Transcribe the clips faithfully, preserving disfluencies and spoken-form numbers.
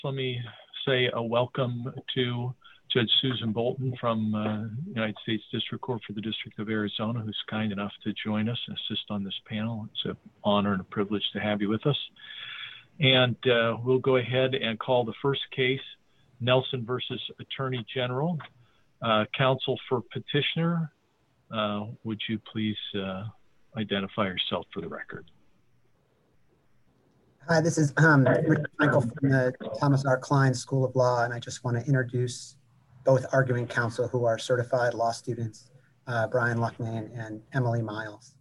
Let me say a welcome to Judge Susan Bolton from uh, United States District Court for the District of Arizona, who's kind enough to join us and assist on this panel. It's an honor and a privilege to have you with us. And uh, we'll go ahead and call the first case, Nelson versus Attorney General. Uh, counsel for petitioner, uh, would you please uh, identify yourself for the record? Hi, this is um, Richard Michael from the Thomas R. Klein School of Law, and I just want to introduce both arguing counsel who are certified law students, uh, Brian Loughnane and Emily Miles.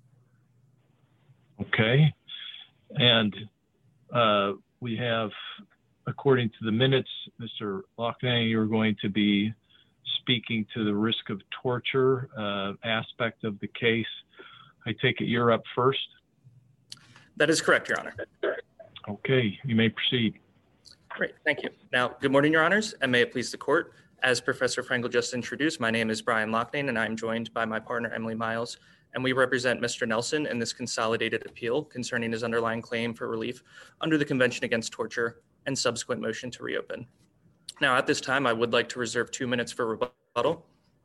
Okay, and uh, we have, according to the minutes, Mister Loughnane, you're going to be speaking to the risk of torture uh, aspect of the case. I take it you're up first? That is correct, Your Honor. Okay, you may proceed. Great, thank you. Now, good morning, Your Honors, and may it please the court. As Professor Frankel just introduced, my name is Brian Loughnane, and I'm joined by my partner, Emily Miles, and we represent Mister Nelson in this consolidated appeal concerning his underlying claim for relief under the Convention Against Torture and subsequent motion to reopen. Now, at this time, I would like to reserve two minutes for rebuttal.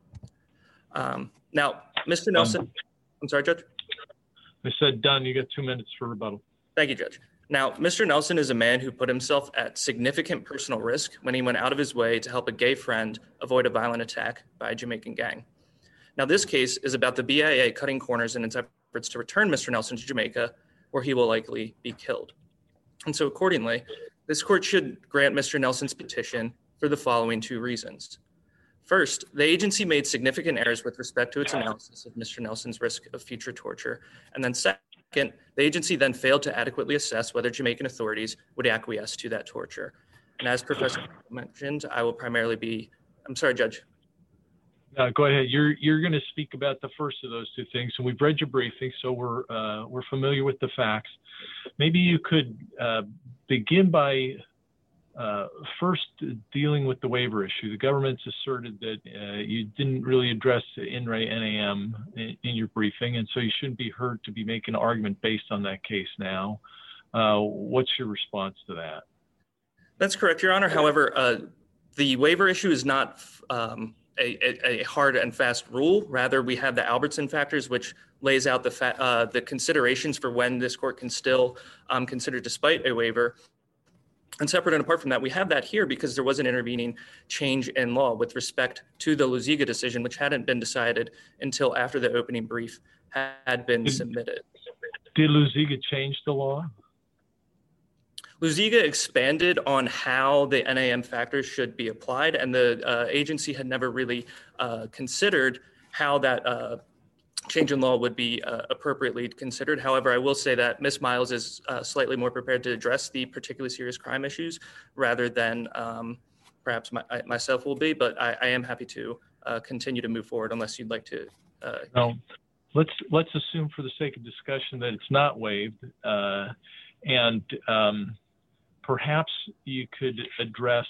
Um, now, Mister Nelson, um, I'm sorry, Judge? I said done, you got two minutes for rebuttal. Thank you, Judge. Now, Mister Nelson is a man who put himself at significant personal risk when he went out of his way to help a gay friend avoid a violent attack by a Jamaican gang. Now, this case is about the B I A cutting corners in its efforts to return Mister Nelson to Jamaica, where he will likely be killed. And so accordingly, this court should grant Mister Nelson's petition for the following two reasons. First, the agency made significant errors with respect to its analysis of Mister Nelson's risk of future torture. And then second, Second, the agency then failed to adequately assess whether Jamaican authorities would acquiesce to that torture. And as Professor mentioned, I will primarily be, I'm sorry, Judge. Uh, go ahead. You're you're going to speak about the first of those two things, and we've read your briefing, so we're uh, we're familiar with the facts. Maybe you could uh, begin by uh, first dealing with the waiver issue. The government's asserted that uh, you didn't really address In re N A M in, in your briefing, and so you shouldn't be heard to be making an argument based on that case now. Uh, what's your response to that? That's correct, Your Honor. However, uh, the waiver issue is not um, a, a, a hard and fast rule. Rather, we have the Albertson factors, which lays out the, fa uh, the considerations for when this court can still um, consider despite a waiver. And separate and apart from that, we have that here because there was an intervening change in law with respect to the Luziga decision, which hadn't been decided until after the opening brief had been did, submitted. Did Luziga change the law? Luziga expanded on how the N A M factors should be applied, and the uh, agency had never really uh, considered how that uh, change in law would be uh, appropriately considered. However, I will say that Miz Miles is uh, slightly more prepared to address the particularly serious crime issues rather than um, perhaps my, I, myself will be, but I, I am happy to uh, continue to move forward unless you'd like to. Uh, no, let's, let's assume for the sake of discussion that it's not waived, uh, and um, perhaps you could address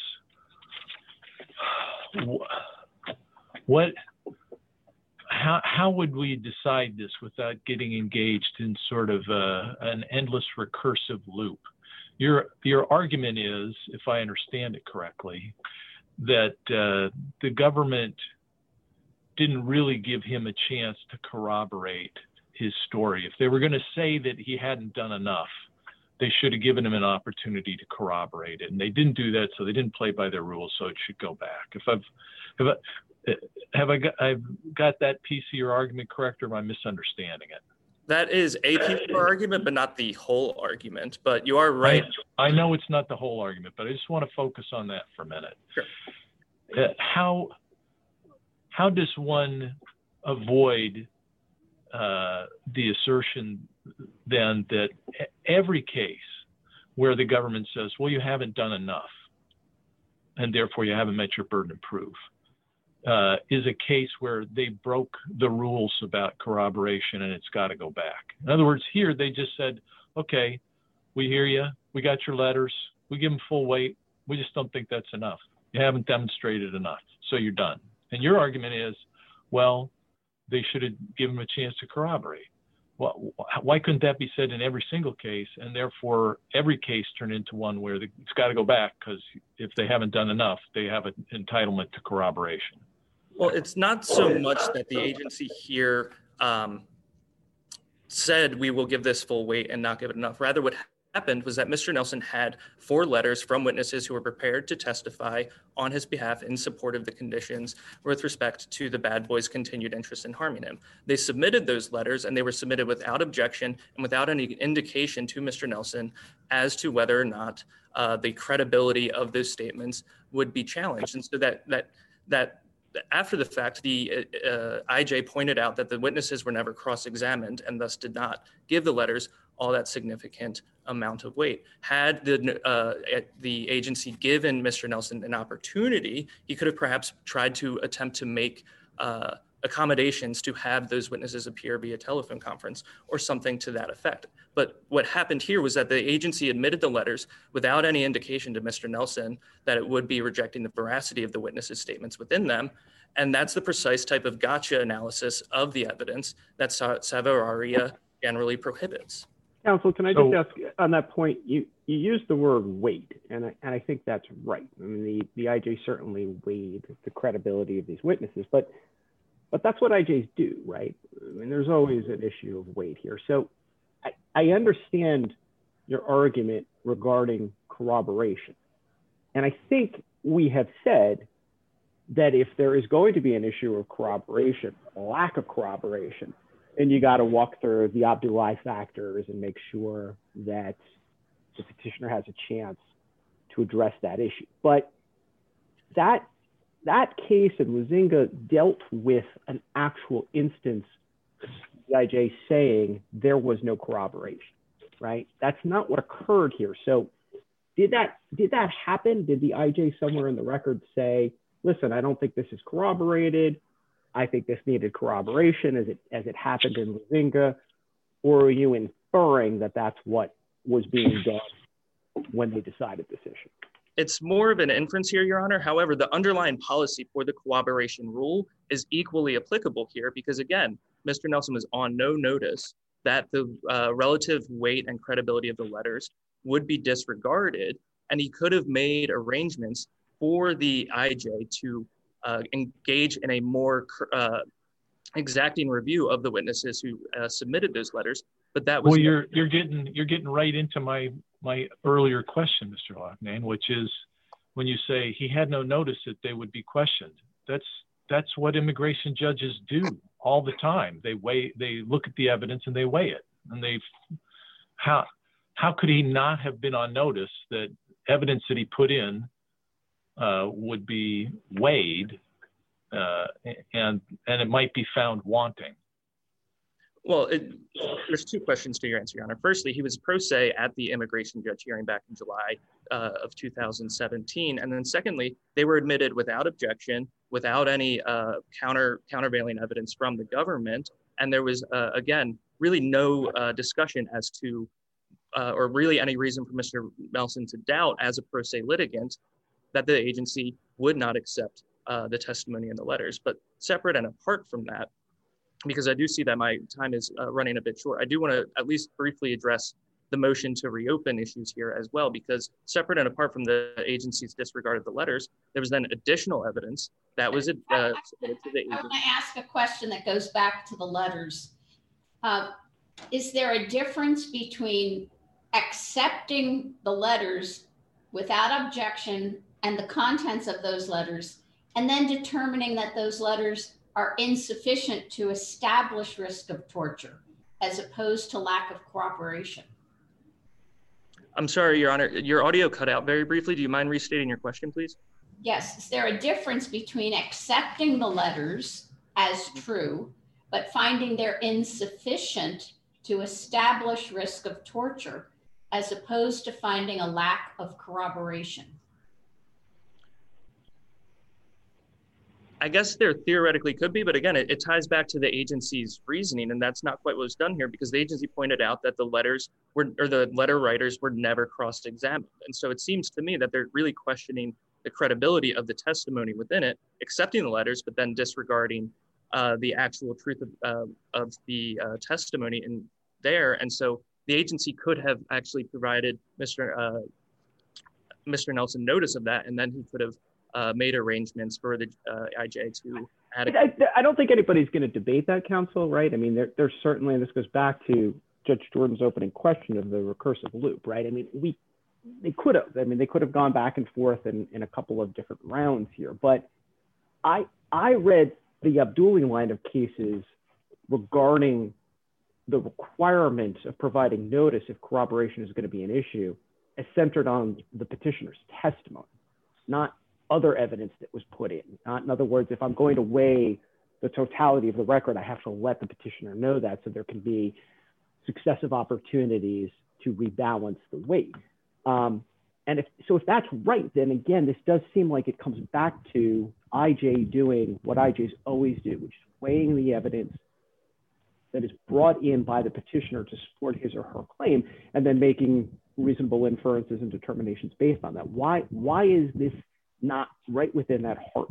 what, How, how would we decide this without getting engaged in sort of uh, an endless recursive loop? Your, your argument is, if I understand it correctly, that uh, the government didn't really give him a chance to corroborate his story. If they were going to say that he hadn't done enough, they should have given him an opportunity to corroborate it. And they didn't do that, so they didn't play by their rules, so it should go back. If I've, if I, Have I got, I've got that piece of your argument correct, or am I misunderstanding it? That is a piece of our argument, but not the whole argument. But you are right. I, I know it's not the whole argument, but I just want to focus on that for a minute. Sure. Uh, how, how does one avoid uh, the assertion then that every case where the government says, well, you haven't done enough, and therefore you haven't met your burden of proof, Uh, is a case where they broke the rules about corroboration and it's got to go back? In other words, here they just said, okay, we hear you. We got your letters. We give them full weight. We just don't think that's enough. You haven't demonstrated enough, so you're done. And your argument is, well, they should have given him a chance to corroborate. why couldn't that be said in every single case, and therefore every case turn into one where the, it's got to go back, because if they haven't done enough, they have an entitlement to corroboration? Well, it's not so much that the agency here um, said we will give this full weight and not give it enough. Rather, what happened was that Mister Nelson had four letters from witnesses who were prepared to testify on his behalf in support of the conditions with respect to the bad boys' continued interest in harming him. They submitted those letters, and they were submitted without objection and without any indication to Mister Nelson as to whether or not uh, the credibility of those statements would be challenged. And so that that that after the fact, the uh, I J pointed out that the witnesses were never cross-examined and thus did not give the letters all that significant amount of weight. Had the uh, the agency given Mister Nelson an opportunity, he could have perhaps tried to attempt to make uh, accommodations to have those witnesses appear via telephone conference or something to that effect. But what happened here was that the agency admitted the letters without any indication to Mister Nelson that it would be rejecting the veracity of the witnesses' statements within them. And that's the precise type of gotcha analysis of the evidence that Savarria generally prohibits. Counsel, can I So- just ask on that point, you, you used the word weight, and I, and I think that's right. I mean, the, the I J certainly weighed the credibility of these witnesses, but but that's what I Js do, right? I mean, there's always an issue of weight here. So I, I understand your argument regarding corroboration. And I think we have said that if there is going to be an issue of corroboration, lack of corroboration, then you got to walk through the Abdullahi factors and make sure that the petitioner has a chance to address that issue. But that that case in Luzinga dealt with an actual instance of the I J saying there was no corroboration, right? That's not what occurred here. So did that did that happen? Did the I J somewhere in the record say, listen, I don't think this is corroborated. I think this needed corroboration as it as it happened in Luzinga? Or are you inferring that that's what was being done when they decided this issue? It's more of an inference here, Your Honor. However, the underlying policy for the corroboration rule is equally applicable here because, again, Mister Nelson was on no notice that the uh, relative weight and credibility of the letters would be disregarded, and he could have made arrangements for the I J to uh, engage in a more uh, exacting review of the witnesses who uh, submitted those letters. But that was well, you're you're getting you're getting right into my my earlier question, Mister Loughnane, which is when you say he had no notice that they would be questioned. That's that's what immigration judges do all the time. They weigh, they look at the evidence and they weigh it. And they, how how could he not have been on notice that evidence that he put in uh, would be weighed uh, and and it might be found wanting? Well, it, there's two questions to your answer, Your Honor. Firstly, he was pro se at the immigration judge hearing back in July uh, of two thousand seventeen. And then secondly, they were admitted without objection, without any uh, counter countervailing evidence from the government. And there was, uh, again, really no uh, discussion as to, uh, or really any reason for Mister Nelson to doubt as a pro se litigant that the agency would not accept uh, the testimony in the letters. But separate and apart from that, because I do see that my time is uh, running a bit short, I do want to at least briefly address the motion to reopen issues here as well, because separate and apart from the agency's disregard of the letters, there was then additional evidence that was uh, submitted to the agency. I want to ask a question that goes back to the letters. Uh, is there a difference between accepting the letters without objection and the contents of those letters, and then determining that those letters are insufficient to establish risk of torture, as opposed to lack of cooperation? I'm sorry, Your Honor, your audio cut out very briefly. Do you mind restating your question, please? Yes, is there a difference between accepting the letters as true, but finding they're insufficient to establish risk of torture, as opposed to finding a lack of corroboration? I guess there theoretically could be, but again, it, it ties back to the agency's reasoning, and that's not quite what was done here because the agency pointed out that the letters were, or the letter writers were never cross-examined. And so it seems to me that they're really questioning the credibility of the testimony within it, accepting the letters, but then disregarding uh, the actual truth of, uh, of the uh, testimony in there. And so the agency could have actually provided Mister Uh, Mister Nelson notice of that, and then he could have uh, made arrangements for the uh, I J to add a- I, I don't think anybody's going to debate that, counsel, right? I mean, there, there's certainly, and this goes back to Judge Jordan's opening question of the recursive loop, right? I mean, we they could have. I mean, they could have gone back and forth in, in a couple of different rounds here. But I I read the Abdulli line of cases regarding the requirement of providing notice if corroboration is going to be an issue as centered on the petitioner's testimony, not other evidence that was put in. Not, in other words, if I'm going to weigh the totality of the record, I have to let the petitioner know that so there can be successive opportunities to rebalance the weight. Um, and if, so if that's right, then again, this does seem like it comes back to I J doing what I Js always do, which is weighing the evidence that is brought in by the petitioner to support his or her claim, and then making reasonable inferences and determinations based on that. Why, why is this not right within that heartland?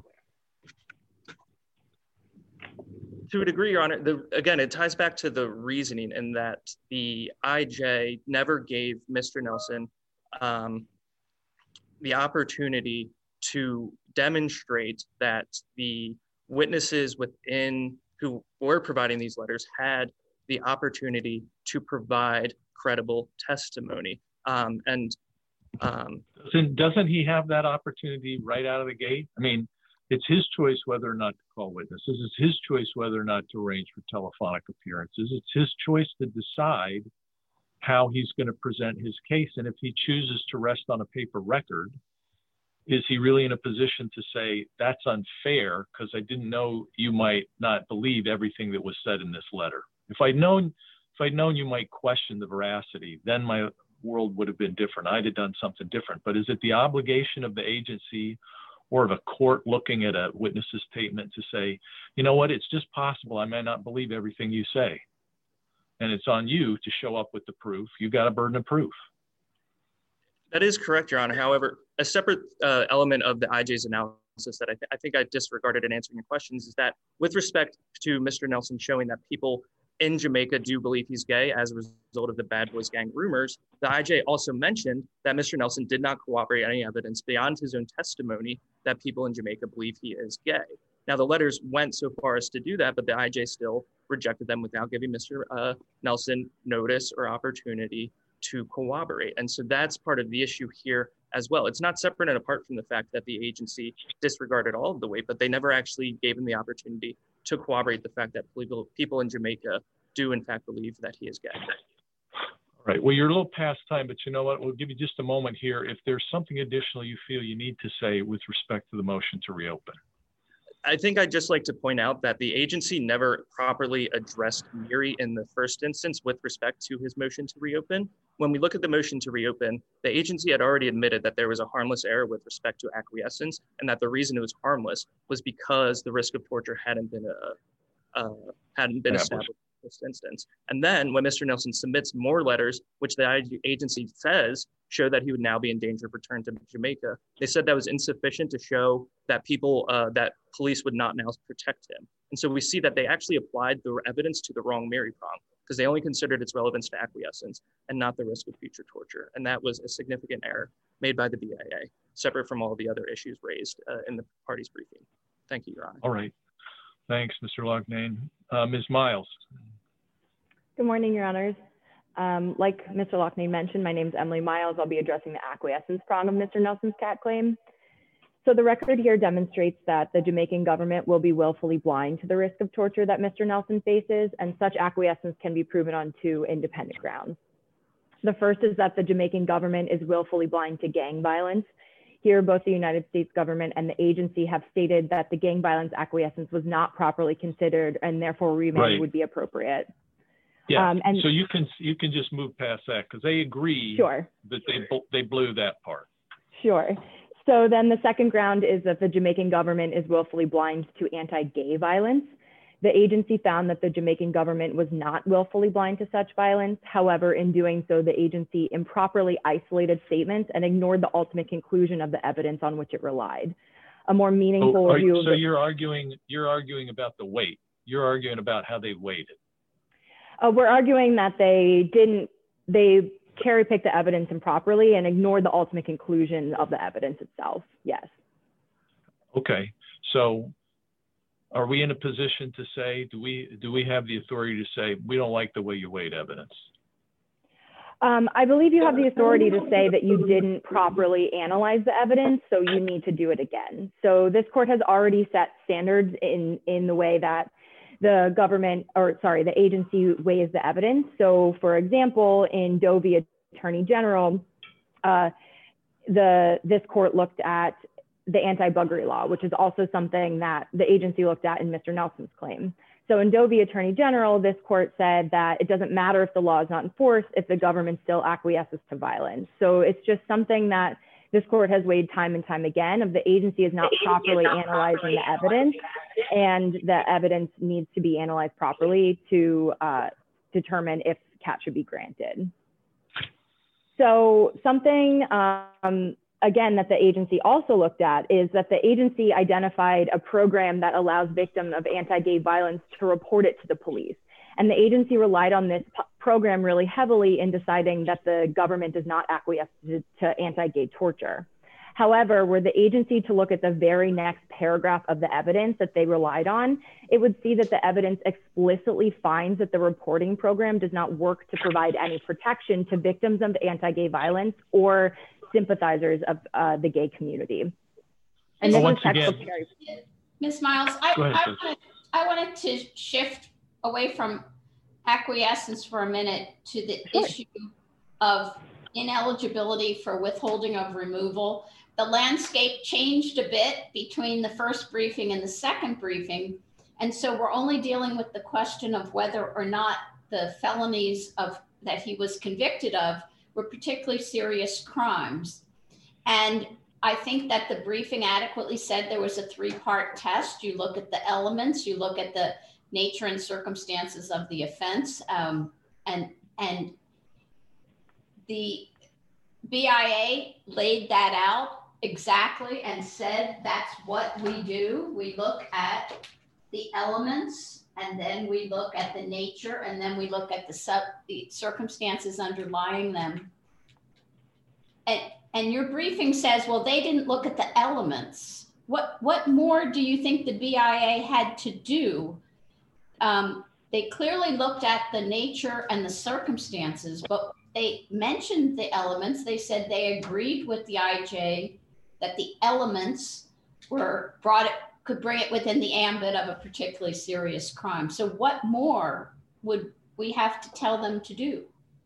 To a degree, Your Honor, the, again, it ties back to the reasoning in that the I J never gave Mister Nelson um, the opportunity to demonstrate that the witnesses within who were providing these letters had the opportunity to provide credible testimony. Um, and um, doesn't, doesn't he have that opportunity right out of the gate? I mean, it's his choice whether or not to call witnesses. It's his choice whether or not to arrange for telephonic appearances. It's his choice to decide how he's going to present his case. And if he chooses to rest on a paper record, is he really in a position to say, that's unfair because I didn't know you might not believe everything that was said in this letter? If I'd known, if I'd known you might question the veracity, then my world would have been different. I'd have done something different. But is it the obligation of the agency or of a court looking at a witness's statement to say, you know what, it's just possible I may not believe everything you say. And it's on you to show up with the proof. You got a burden of proof. That is correct, Your Honor. However, a separate uh, element of the I J's analysis that I, th I think I disregarded in answering your questions is that with respect to Mister Nelson showing that people in Jamaica do believe he's gay as a result of the Bad Boys Gang rumors, the I J also mentioned that Mister Nelson did not corroborate any evidence beyond his own testimony that people in Jamaica believe he is gay. Now, the letters went so far as to do that, but the I J still rejected them without giving Mister Uh, Nelson notice or opportunity to corroborate. And so that's part of the issue here as well. It's not separate and apart from the fact that the agency disregarded all of the weight, but they never actually gave him the opportunity to corroborate the fact that people, people in Jamaica do in fact believe that he is gay. All right, well, you're a little past time, but you know what? We'll give you just a moment here. If there's something additional you feel you need to say with respect to the motion to reopen. I think I'd just like to point out that the agency never properly addressed Miri in the first instance with respect to his motion to reopen. When we look at the motion to reopen, the agency had already admitted that there was a harmless error with respect to acquiescence, and that the reason it was harmless was because the risk of torture hadn't been uh, uh, hadn't been established in this instance. And then when Mister Nelson submits more letters, which the agency says show that he would now be in danger of return to Jamaica, they said that was insufficient to show that people, uh, that police would not now protect him. And so we see that they actually applied the evidence to the wrong Miri prong, because they only considered its relevance to acquiescence and not the risk of future torture. And that was a significant error made by the B I A, separate from all the other issues raised uh, in the party's briefing. Thank you, Your Honor. All right. Thanks, Mister Loughnane. Uh, Miz Miles. Good morning, Your Honors. Um, like Mister Loughnane mentioned, my name is Emily Miles. I'll be addressing the acquiescence prong of Mister Nelson's cat claim. So the record here demonstrates that the Jamaican government will be willfully blind to the risk of torture that Mister Nelson faces, and such acquiescence can be proven on two independent grounds. The first is that the Jamaican government is willfully blind to gang violence. Here, both the United States government and the agency have stated that the gang violence acquiescence was not properly considered, and therefore remand Right. would be appropriate. Yeah, Um, and- so you can you can just move past that because they agree Sure. that they they blew that part. Sure. So then the second ground is that the Jamaican government is willfully blind to anti-gay violence. The agency found that the Jamaican government was not willfully blind to such violence. However, in doing so, the agency improperly isolated statements and ignored the ultimate conclusion of the evidence on which it relied. A more meaningful Oh, are review you, of so the- you're arguing you're arguing about the weight. You're arguing about how they weighted. Uh, we're arguing that they didn't, they cherry picked the evidence improperly and ignored the ultimate conclusion of the evidence itself. Yes. Okay. So are we in a position to say, do we, do we have the authority to say, we don't like the way you weighed evidence? Um, I believe you have the authority to say that you didn't properly analyze the evidence, so you need to do it again. So this court has already set standards in, in the way that the government, or sorry, the agency weighs the evidence. So for example, in Doe v. Attorney General, uh, the, this court looked at the anti-buggery law, which is also something that the agency looked at in Mister Nelson's claim. So in Doe v. Attorney General, this court said that it doesn't matter if the law is not enforced if the government still acquiesces to violence. So it's just something that this court has weighed time and time again of the agency is not properly analyzing the evidence, and the evidence needs to be analyzed properly to uh, determine if cat should be granted. So something, um, again, that the agency also looked at is that the agency identified a program that allows victims of anti-gay violence to report it to the police. And the agency relied on this program really heavily in deciding that the government does not acquiesce to, to anti-gay torture. However, were the agency to look at the very next paragraph of the evidence that they relied on, it would see that the evidence explicitly finds that the reporting program does not work to provide any protection to victims of anti-gay violence or sympathizers of uh, the gay community. And well, this once is textbook again, carry. Miz Miles, I, ahead, I, wanted, I wanted to shift away from acquiescence for a minute to the Sure. issue of ineligibility for withholding of removal. The landscape changed a bit between the first briefing and the second briefing. And so we're only dealing with the question of whether or not the felonies of that he was convicted of were particularly serious crimes. And I think that the briefing adequately said there was a three-part test. You look at the elements, you look at the nature and circumstances of the offense, um, and, and the B I A laid that out exactly and said that's what we do. We look at the elements, and then we look at the nature, and then we look at the, sub, the circumstances underlying them. And, and your briefing says, well, they didn't look at the elements. What, what more do you think the B I A had to do? Um, they clearly looked at the nature and the circumstances, but they mentioned the elements. They said they agreed with the I J that the elements were brought it, could bring it within the ambit of a particularly serious crime. So what more would we have to tell them to do?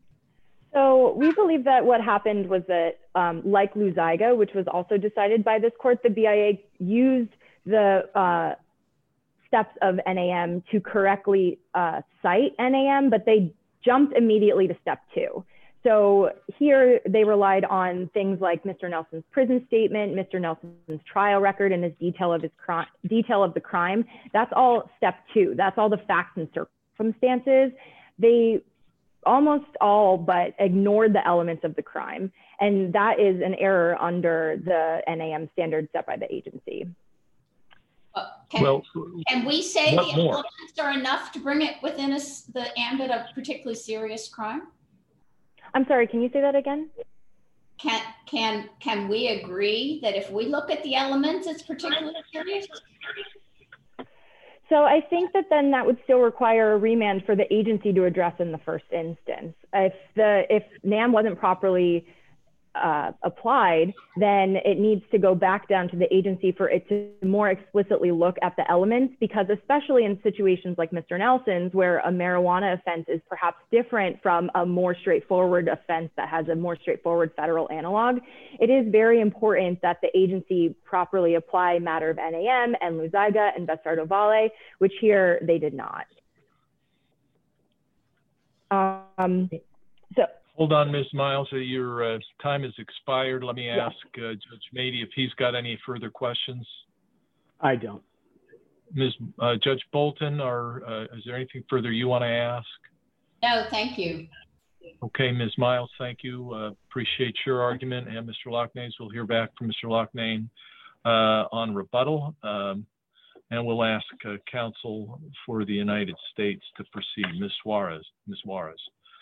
So we believe that what happened was that, um, like Luziga, which was also decided by this court, the B I A used the uh, steps of N A M to correctly uh, cite N A M, but they jumped immediately to step two. So here they relied on things like Mister Nelson's prison statement, Mister Nelson's trial record, and his detail of his crime, detail of the crime. That's all step two. That's all the facts and circumstances. They almost all but ignored the elements of the crime. And that is an error under the N A M standard set by the agency. Uh, can, well, can we say the more? elements are enough to bring it within a, the ambit of particularly serious crime? I'm sorry, can you say that again? Can, can, can we agree that if we look at the elements, it's particularly serious? So I think that then that would still require a remand for the agency to address in the first instance. If the if N A M wasn't properly uh, applied, then it needs to go back down to the agency for it to more explicitly look at the elements, because especially in situations like Mister Nelson's, where a marijuana offense is perhaps different from a more straightforward offense that has a more straightforward federal analog, it is very important that the agency properly apply matter of N A M and Luziga and Bastardo Valle, which here they did not. Um, so. Hold on, Miz Miles, your uh, time has expired. Let me ask uh, Judge Mady if he's got any further questions. I don't. Miz Uh, Judge Bolton, or uh, is there anything further you want to ask? No, thank you. Okay, Miz Miles, thank you. Uh, appreciate your argument. And Mister Loughnane, we'll hear back from Mister Loughnane uh, on rebuttal. Um, And we'll ask uh, counsel for the United States to proceed. Miz Juarez. Miz Juarez.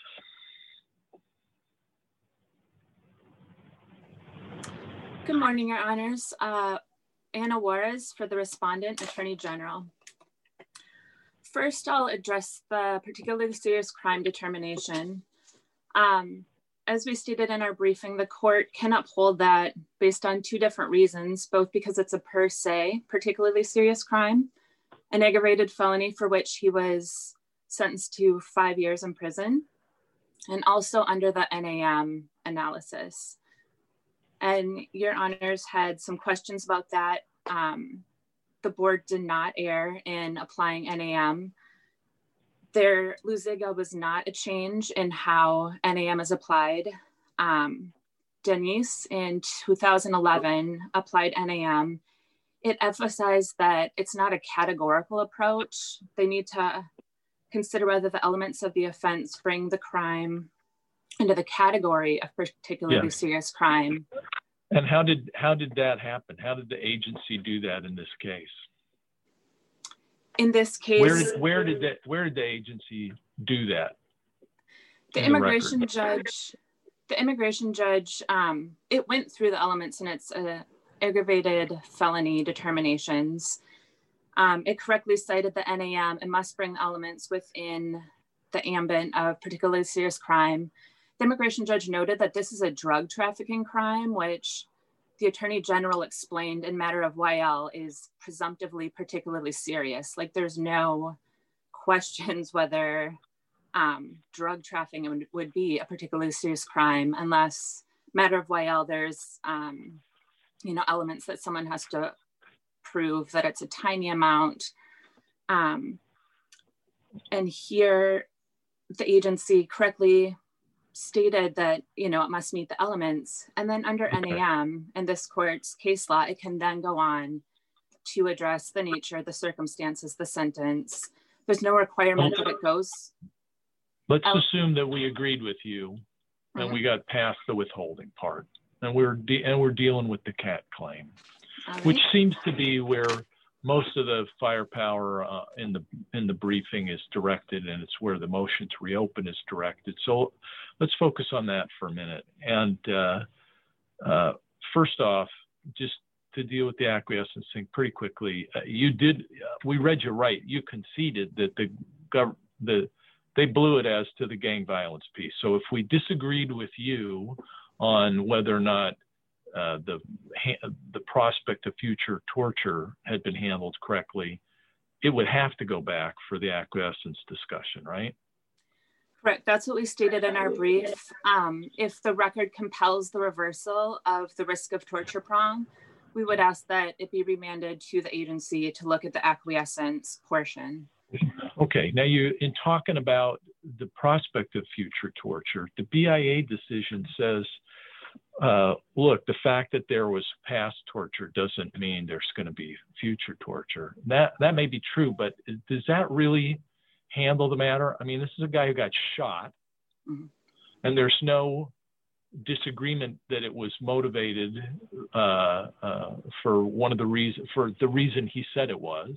Good morning, Your Honors. Uh, Anna Juarez for the respondent, Attorney General. First, I'll address the particularly serious crime determination. Um, as we stated in our briefing, the court can uphold that based on two different reasons, both because it's a per se, particularly serious crime, an aggravated felony for which he was sentenced to five years in prison, and also under the N A M analysis. And Your Honors had some questions about that. Um, the board did not err in applying N A M. There, Luziga was not a change in how N A M is applied. Um, Denise in two thousand eleven applied N A M. It emphasized that it's not a categorical approach. They need to consider whether the elements of the offense bring the crime into the category of particularly Yes. serious crime. And how did how did that happen? How did the agency do that in this case? In this case, Where did where did that where did the agency do that? the in the immigration record? judge, the immigration judge, um, it went through the elements in its uh, aggravated felony determinations. Um, it correctly cited the N A M and must bring elements within the ambit of particularly serious crime. The immigration judge noted that this is a drug trafficking crime, which the Attorney General explained in matter of Y L is presumptively particularly serious. Like there's no questions whether um, drug trafficking would, would be a particularly serious crime unless matter of Y L there's, um, you know, elements that someone has to prove that it's a tiny amount. Um, and here the agency correctly stated that, you know, it must meet the elements. And then under Okay. N A M and this court's case law, it can then go on to address the nature, the circumstances, the sentence. There's no requirement that it goes. Let's Oh. assume that we agreed with you and Mhm. we got past the withholding part, and we're de- and we're dealing with the cat claim, All right. which seems to be where most of the firepower uh, in the in the briefing is directed, and it's where the motion to reopen is directed. So let's focus on that for a minute. And uh, uh, first off, just to deal with the acquiescence thing pretty quickly, uh, you did. Uh, we read you right. You conceded that the gov the they blew it as to the gang violence piece. So if we disagreed with you on whether or not uh, the the prospect of future torture had been handled correctly, it would have to go back for the acquiescence discussion, right? Correct. That's what we stated in our brief. Um, if the record compels the reversal of the risk of torture prong, we would ask that it be remanded to the agency to look at the acquiescence portion. Okay. Now, you in talking about the prospect of future torture, the B I A decision says, uh, look, the fact that there was past torture doesn't mean there's going to be future torture. That that may be true, but does that really handle the matter? I mean, this is a guy who got shot, mm-hmm. and there's no disagreement that it was motivated uh, uh, for one of the reason for the reason he said it was,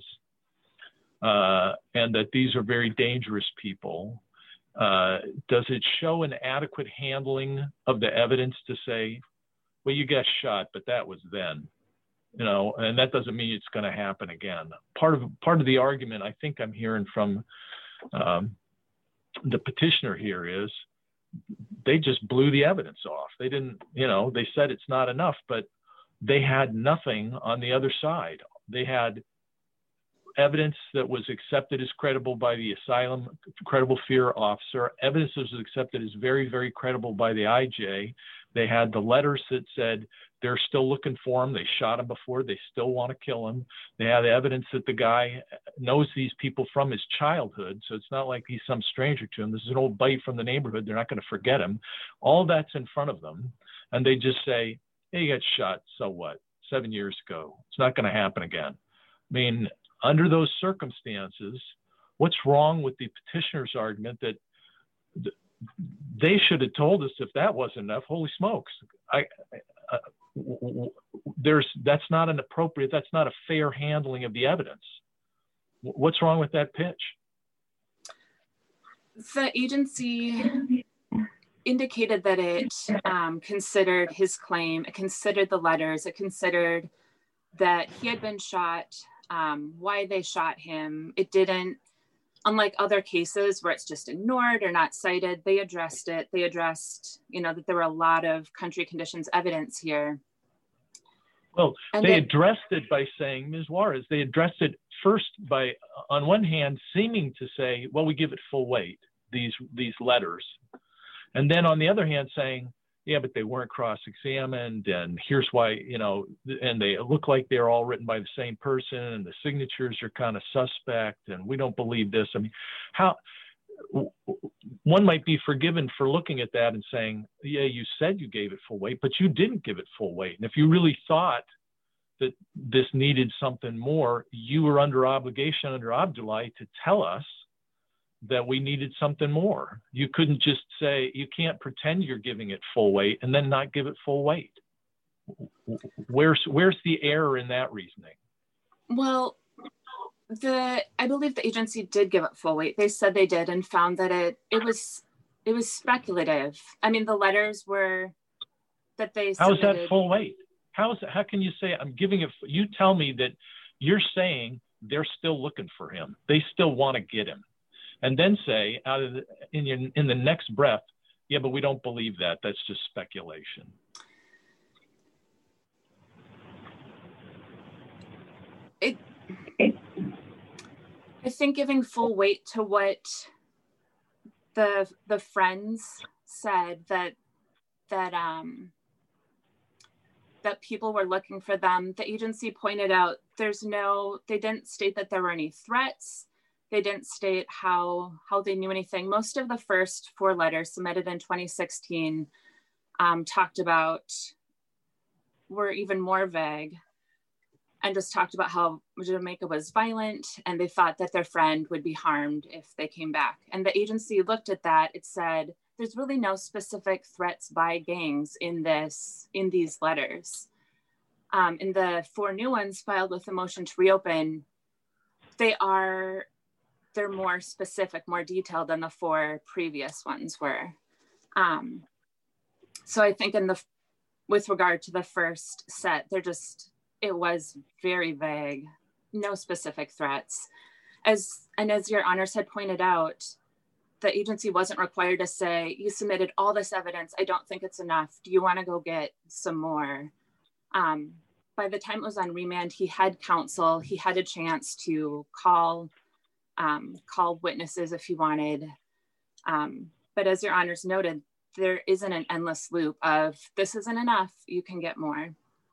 uh, and that these are very dangerous people. Uh, does it show an adequate handling of the evidence to say, well, you got shot, but that was then, you know, and that doesn't mean it's going to happen again. Part of part of the argument I think I'm hearing from um, the petitioner here is they just blew the evidence off. They didn't, you know, they said it's not enough, but they had nothing on the other side. They had evidence that was accepted as credible by the asylum credible fear officer, evidence that was accepted as very, very credible by the I J. They had the letters that said they're still looking for him. They shot him before. They still want to kill him. They had evidence that the guy knows these people from his childhood. So it's not like he's some stranger to him. This is an old buddy from the neighborhood. They're not going to forget him. All that's in front of them. And they just say, hey, you got shot. So what? Seven years ago. It's not going to happen again. I mean, under those circumstances, what's wrong with the petitioner's argument that th- they should have told us if that wasn't enough? Holy smokes. I, I, there's that's not an appropriate, that's not a fair handling of the evidence. What's wrong with that pitch? The agency indicated that it um, considered his claim, it considered the letters, it considered that he had been shot, um, why they shot him. It didn't, unlike other cases where it's just ignored or not cited, they addressed it. They addressed, you know, that there were a lot of country conditions evidence here. Well, and they it, addressed it by saying, Miz Juarez, they addressed it first by, on one hand, seeming to say, well, we give it full weight, these, these letters. And then on the other hand, saying, yeah, but they weren't cross-examined, and here's why, you know, and they look like they're all written by the same person, and the signatures are kind of suspect, and we don't believe this. I mean, how, one might be forgiven for looking at that and saying, yeah, you said you gave it full weight, but you didn't give it full weight. And if you really thought that this needed something more, you were under obligation under Abdullahi to tell us that we needed something more. You couldn't just say, you can't pretend you're giving it full weight and then not give it full weight. Where's, where's the error in that reasoning? Well, the, I believe the agency did give it full weight. They said they did and found that it, it was, it was speculative. I mean, the letters were that they How is submitted. that full weight? How is it, how can you say I'm giving it? You tell me that you're saying they're still looking for him. They still want to get him. And then say out of the, in, your, in the next breath, yeah, but we don't believe that. That's just speculation. It, it, I think giving full weight to what the the friends said, that that um that people were looking for them. The agency pointed out there's no, they didn't state that there were any threats. They didn't state how, how they knew anything. Most of the first four letters submitted in twenty sixteen um, talked about, were even more vague, and just talked about how Jamaica was violent and they thought that their friend would be harmed if they came back. And the agency looked at that. It said, there's really no specific threats by gangs in this, in these letters. Um, in the four new ones filed with the motion to reopen, they are, they're more specific, more detailed than the four previous ones were. Um, so I think in the, with regard to the first set, they're just, it was very vague, no specific threats. As, and as your honors had pointed out, the agency wasn't required to say, you submitted all this evidence, I don't think it's enough. Do you want to go get some more? Um, by the time it was on remand, he had counsel, he had a chance to call, um, call witnesses if he wanted. Um, but as your honors noted, there isn't an endless loop of, this isn't enough, you can get more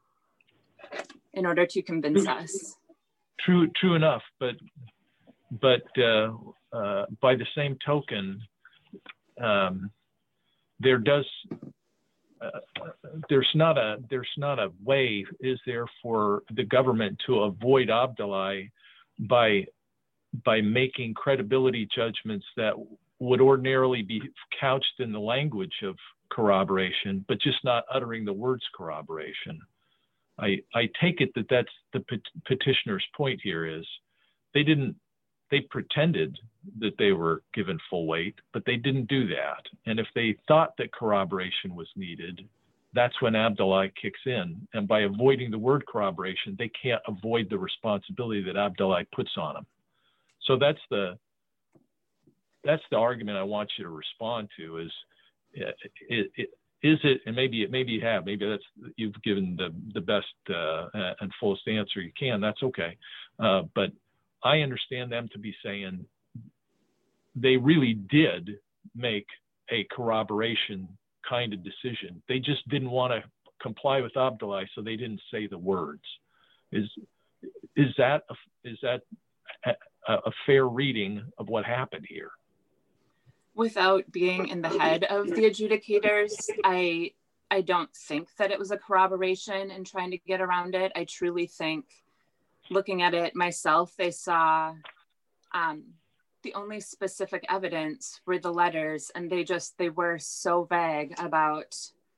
in order to convince us. True, true enough, but, but uh, uh, by the same token, um, there does, uh, there's not a, there's not a way, is there, for the government to avoid Abdullahi by, by making credibility judgments that would ordinarily be couched in the language of corroboration, but just not uttering the words corroboration. I, I take it that that's the pet petitioner's point here is they didn't, they pretended that they were given full weight, but they didn't do that. And if they thought that corroboration was needed, that's when Abdullahi kicks in. And by avoiding the word corroboration, they can't avoid the responsibility that Abdullahi puts on them. So that's the, that's the argument I want you to respond to is, it, it, it, is it, and maybe it, maybe you have, maybe that's, you've given the, the best uh, and fullest answer you can, that's okay. Uh, but I understand them to be saying they really did make a corroboration kind of decision. They just didn't want to comply with Abdullahi, so they didn't say the words. Is, is that, a, is that a, a fair reading of what happened here? Without being in the head of the adjudicators, I I don't think that it was a corroboration and trying to get around it. I truly think, looking at it myself, they saw um, the only specific evidence were the letters, and they just, they were so vague about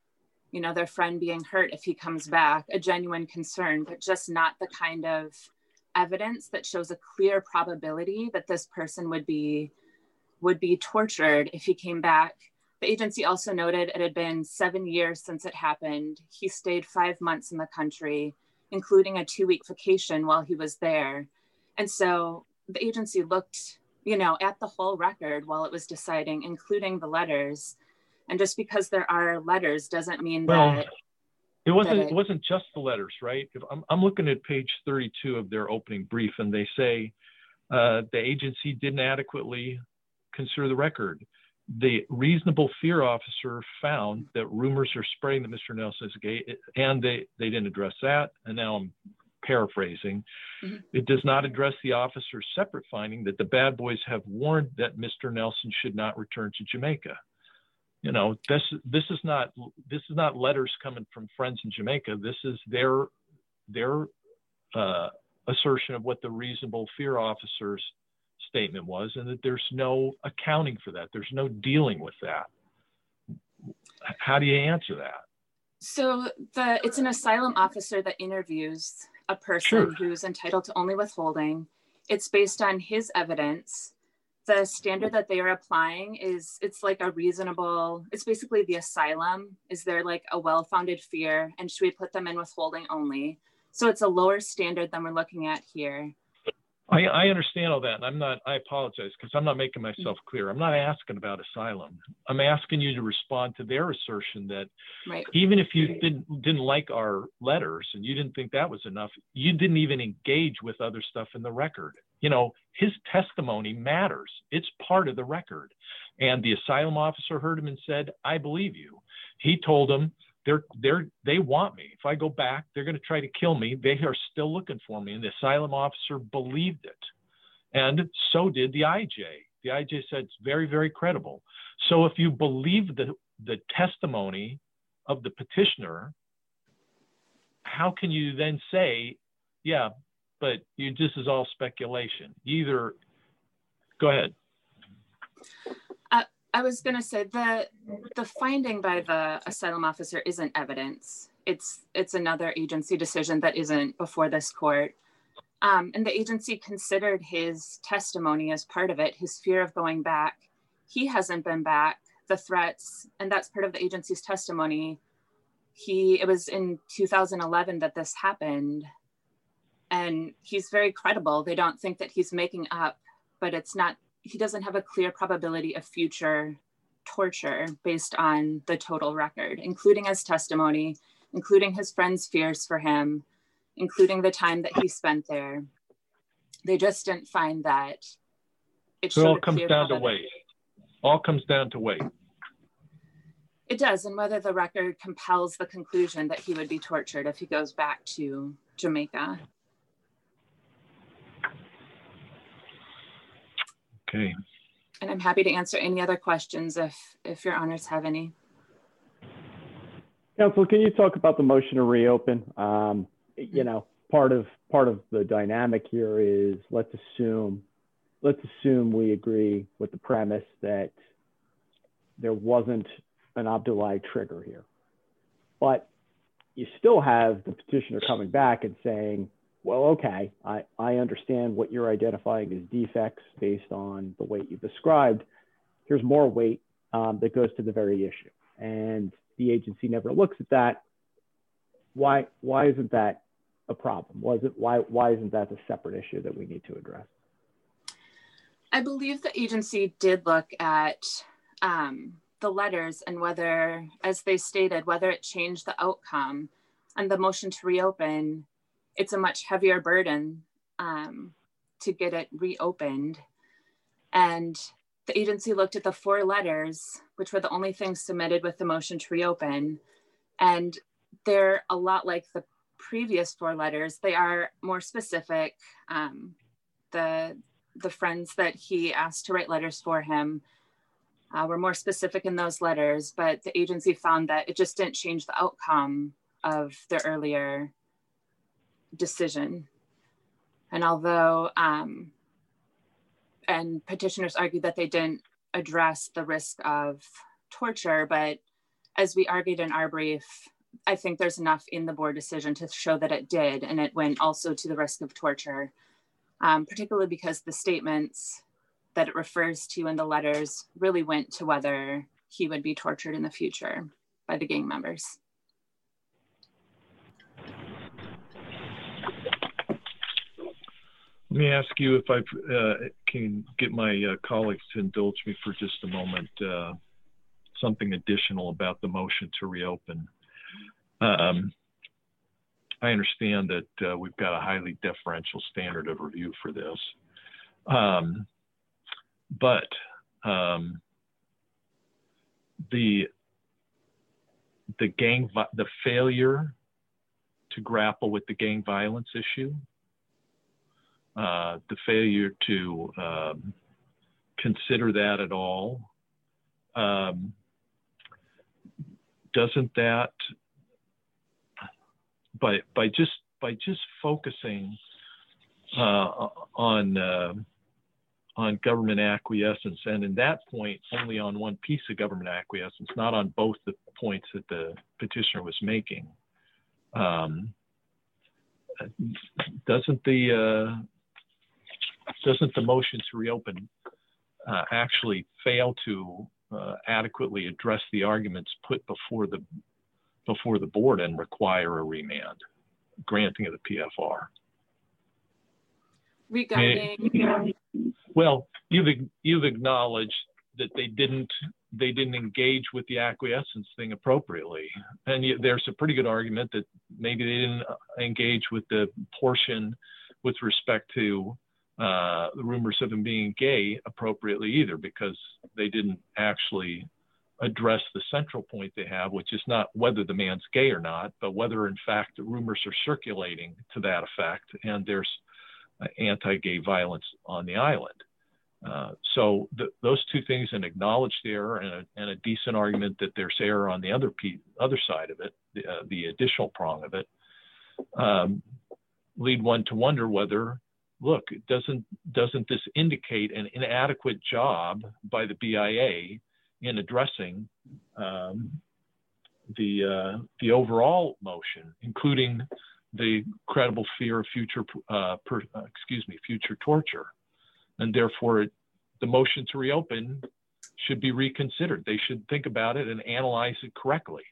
you know, their friend being hurt if he comes back, a genuine concern, but just not the kind of evidence that shows a clear probability that this person would be would be tortured if he came back. The agency also noted it had been seven years since it happened. He stayed five months in the country, including a two-week vacation while he was there. And so the agency looked, you know, at the whole record while it was deciding, including the letters. And just because there are letters doesn't mean well, that it wasn't that it, it wasn't just the letters, right? If I'm, I'm looking at page thirty-two of their opening brief, and they say uh, the agency didn't adequately consider the record. The reasonable fear officer found that rumors are spreading that Mister Nelson is gay, and they, they didn't address that. And now I'm paraphrasing. Mm-hmm. It does not address the officer's separate finding that the bad boys have warned that Mister Nelson should not return to Jamaica. You know, this this is not this is not letters coming from friends in Jamaica. This is their their uh, assertion of what the reasonable fear officer's statement was, and that there's no accounting for that. There's no dealing with that. How do you answer that? So the it's an asylum officer that interviews a person Sure. who's entitled to only withholding. It's based on his evidence. The standard that they are applying is it's like a reasonable, it's basically the asylum. Is there like a well-founded fear, and should we put them in withholding only? So it's a lower standard than we're looking at here. I, I understand all that, and I'm not, I apologize because I'm not making myself clear. I'm not asking about asylum. I'm asking you to respond to their assertion that right. even if you didn't, didn't like our letters and you didn't think that was enough, you didn't even engage with other stuff in the record. You know, his testimony matters. It's part of the record. And the asylum officer heard him and said, I believe you. He told him, They're, they're, they want me. If I go back, they're going to try to kill me. They are still looking for me. And the asylum officer believed it. And so did the I J. The I J said it's very, very credible. So if you believe the, the testimony of the petitioner, how can you then say, yeah, but you, this is all speculation? Either, go ahead. I was going to say the the finding by the asylum officer isn't evidence. It's it's another agency decision that isn't before this court. Um, and the agency considered his testimony as part of it, his fear of going back. He hasn't been back, the threats, and that's part of the agency's testimony. He, it was in two thousand eleven that this happened. And he's very credible. They don't think that he's making up, but it's not, he doesn't have a clear probability of future torture based on the total record, including his testimony, including his friends' fears for him, including the time that he spent there. They just didn't find that. It, so it all comes down to weight. All comes down to weight. It does, and whether the record compels the conclusion that he would be tortured if he goes back to Jamaica. Okay. And I'm happy to answer any other questions if, if your honors have any. Counsel, can you talk about the motion to reopen? Um, you know, part of part of the dynamic here is let's assume, let's assume we agree with the premise that there wasn't an Abdullahi trigger here, but you still have the petitioner coming back and saying, well, okay, I, I understand what you're identifying as defects based on the weight you've described. Here's more weight um, that goes to the very issue. And the agency never looks at that. Why, why isn't that a problem? Was it, why, why isn't that a separate issue that we need to address? I believe the agency did look at um, the letters and whether, as they stated, whether it changed the outcome. And the motion to reopen, it's a much heavier burden um, to get it reopened. And the agency looked at the four letters, which were the only things submitted with the motion to reopen. And they're a lot like the previous four letters. They are more specific. Um, the, the friends that he asked to write letters for him uh, were more specific in those letters, but the agency found that it just didn't change the outcome of the earlier decision. And although, um, and petitioners argued that they didn't address the risk of torture, but as we argued in our brief, I think there's enough in the board decision to show that it did, and it went also to the risk of torture, um, particularly because the statements that it refers to in the letters really went to whether he would be tortured in the future by the gang members. Let me ask you if I uh, can get my uh, colleagues to indulge me for just a moment, uh, something additional about the motion to reopen. Um, I understand that uh, we've got a highly deferential standard of review for this, um, but um, the the gang the failure to grapple with the gang violence issue, uh, the failure to um, consider that at all, um, doesn't that by by just by just focusing uh, on uh, on government acquiescence, and in that point only on one piece of government acquiescence, not on both the points that the petitioner was making, um, doesn't the uh, doesn't the motion to reopen uh, actually fail to uh, adequately address the arguments put before the before the board and require a remand, granting of the P F R? Regarding, well, you've you've acknowledged that they didn't they didn't engage with the acquiescence thing appropriately, and you, there's a pretty good argument that maybe they didn't engage with the portion with respect to uh, the rumors of him being gay appropriately either, because they didn't actually address the central point they have, which is not whether the man's gay or not, but whether in fact the rumors are circulating to that effect and there's uh, anti-gay violence on the island. Uh, so the, those two things, an acknowledged error and a, and a decent argument that there's error on the other piece, other side of it, the, uh, the additional prong of it, um, lead one to wonder whether, look, doesn't doesn't this indicate an inadequate job by the B I A in addressing um, the uh, the overall motion, including the credible fear of future uh, per, uh, excuse me future torture, and therefore it, the motion to reopen should be reconsidered. They should think about it and analyze it correctly.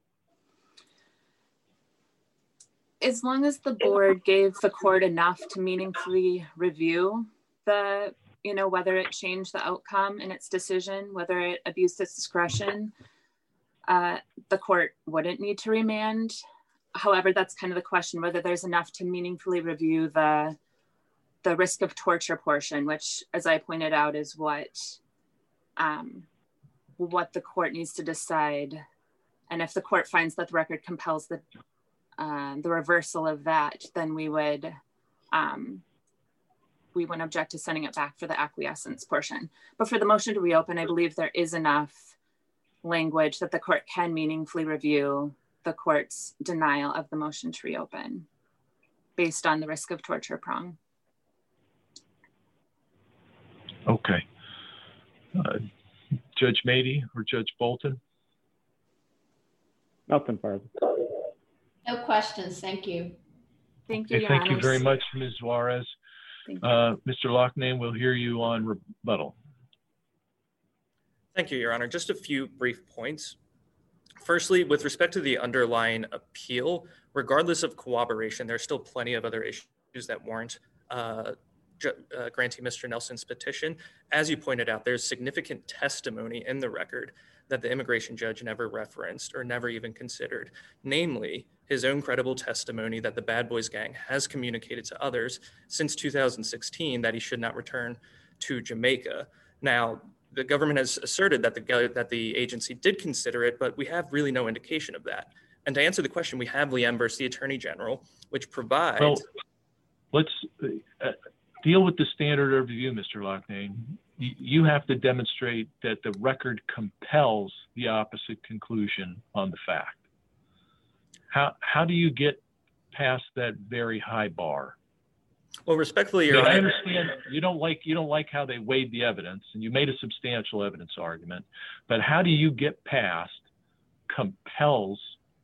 As long as the board gave the court enough to meaningfully review the, you know, whether it changed the outcome in its decision, whether it abused its discretion, uh, the court wouldn't need to remand. However, that's kind of the question, whether there's enough to meaningfully review the, the risk of torture portion, which, as I pointed out, is what, um, what the court needs to decide. And if the court finds that the record compels the Uh, the reversal of that, then we would um, we wouldn't object to sending it back for the acquiescence portion. But for the motion to reopen, I believe there is enough language that the court can meaningfully review the court's denial of the motion to reopen based on the risk of torture prong. Okay. Uh, Judge Mady or Judge Bolton? Nothing further. No questions, thank you. Thank you, Okay, Your thank you Honors. very much, Miz Juarez. Uh, Mister Loughnane, we'll hear you on rebuttal. Thank you, Your Honor. Just a few brief points. Firstly, with respect to the underlying appeal, regardless of corroboration, there's still plenty of other issues that warrant uh, uh, granting Mister Nelson's petition. As you pointed out, there's significant testimony in the record that the immigration judge never referenced or never even considered, namely his own credible testimony that the Bad Boys Gang has communicated to others since two thousand sixteen that he should not return to Jamaica. Now, the government has asserted that the, that the agency did consider it, but we have really no indication of that. And to answer the question, we have Liam versus the Attorney General, which provides... Well, let's uh, deal with the standard of review, Mister Loughnane. You have to demonstrate that the record compels the opposite conclusion on the fact. How how do you get past that very high bar? Well, respectfully, Your I, mean, Honor, I understand you don't like you don't like how they weighed the evidence, and you made a substantial evidence argument. But how do you get past compels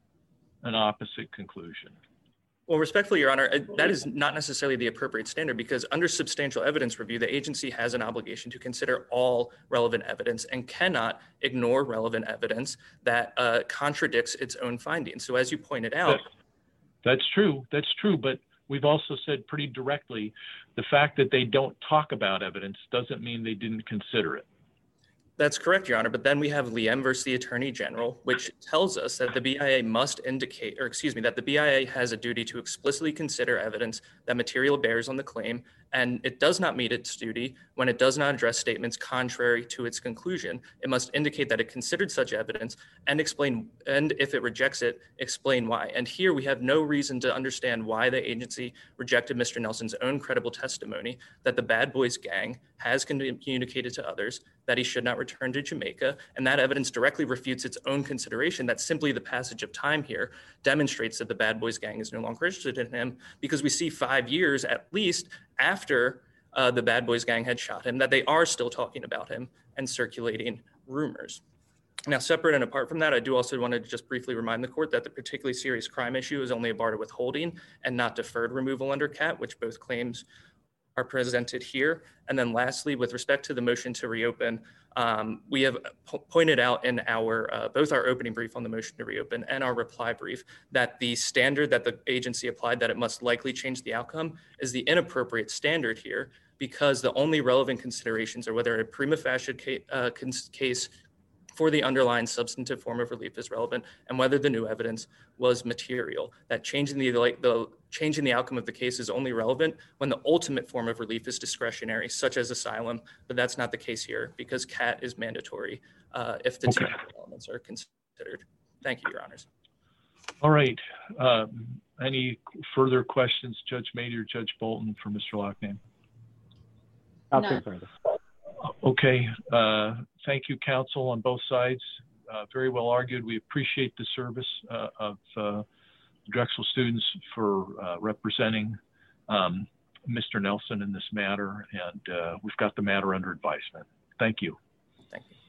an opposite conclusion? Well, respectfully, Your Honor, that is not necessarily the appropriate standard because under substantial evidence review, the agency has an obligation to consider all relevant evidence and cannot ignore relevant evidence that uh, contradicts its own findings. So as you pointed out. That, that's true. That's true. But we've also said pretty directly, the fact that they don't talk about evidence doesn't mean they didn't consider it. That's correct, Your Honor. But then we have Liem versus the Attorney General, which tells us that the B I A must indicate, or excuse me, that the B I A has a duty to explicitly consider evidence that material bears on the claim, and it does not meet its duty when it does not address statements contrary to its conclusion. It must indicate that it considered such evidence and explain, and if it rejects it, explain why. And here we have no reason to understand why the agency rejected Mister Nelson's own credible testimony that the Bad Boys gang has communicated to others that he should not return to Jamaica, and that evidence directly refutes its own consideration that simply the passage of time here demonstrates that the Bad Boys gang is no longer interested in him, because we see five years at least after uh, the Bad Boys gang had shot him that they are still talking about him and circulating rumors. Now, separate and apart from that, I do also want to just briefly remind the court that the particularly serious crime issue is only a bar to withholding and not deferred removal under C A T, which both claims are presented here. And then lastly, with respect to the motion to reopen, um, we have po pointed out in our, uh, both our opening brief on the motion to reopen and our reply brief that the standard that the agency applied, that it must likely change the outcome, is the inappropriate standard here, because the only relevant considerations are whether a prima facie ca uh, case for the underlying substantive form of relief is relevant and whether the new evidence was material. That changing the, like, the changing the outcome of the case is only relevant when the ultimate form of relief is discretionary, such as asylum, but that's not the case here because C A T is mandatory uh, if the okay. two elements are considered. Thank you, Your Honors. All right. Um, any further questions, Judge Mady or Judge Bolton, for Mister Loughnane? No. Okay. Uh, thank you, counsel, on both sides. Uh, very well argued. We appreciate the service uh, of uh, Drexel students for uh, representing um, Mister Nelson in this matter, and uh, we've got the matter under advisement. Thank you. Thank you.